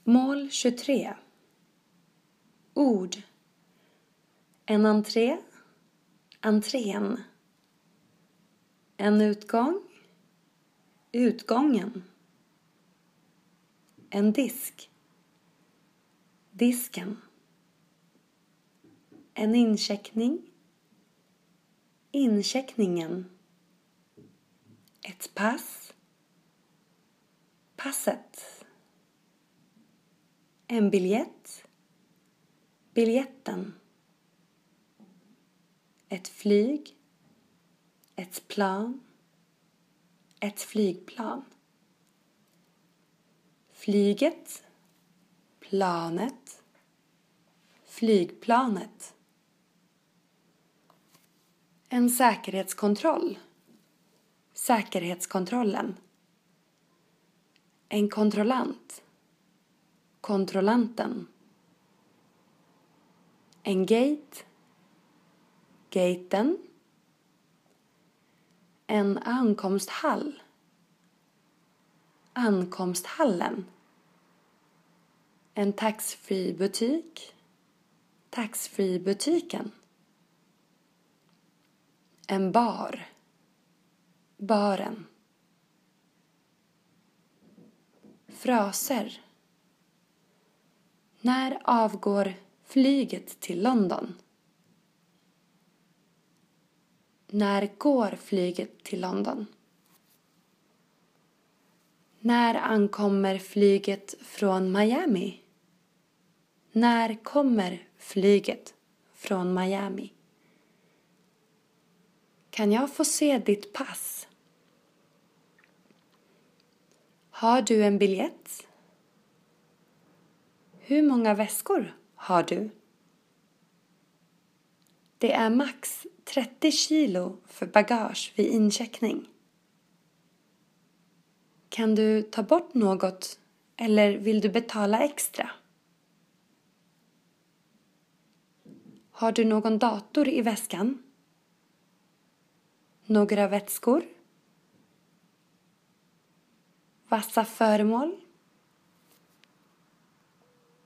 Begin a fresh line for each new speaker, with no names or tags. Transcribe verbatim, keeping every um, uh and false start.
Mål tjugotre. Ord. En entré. Entrén. En utgång. Utgången. En disk. Disken. En incheckning. Incheckningen. Ett pass. Passet. En biljett. Biljetten. Ett flyg. Ett plan. Ett flygplan. Flyget. Planet. Flygplanet. En säkerhetskontroll. Säkerhetskontrollen. En kontrollant. Kontrollanten. En gate. Gaten. En ankomsthall. Ankomsthallen. En taxfree butik. Taxfree butiken. En bar. Baren. Fraser. När avgår flyget till London? När går flyget till London? När ankommer flyget från Miami? När kommer flyget från Miami? Kan jag få se ditt pass? Har du en biljett? Hur många väskor har du? Det är max trettio kilo för bagage vid incheckning. Kan du ta bort något eller vill du betala extra? Har du någon dator i väskan? Några vätskor? Vassa föremål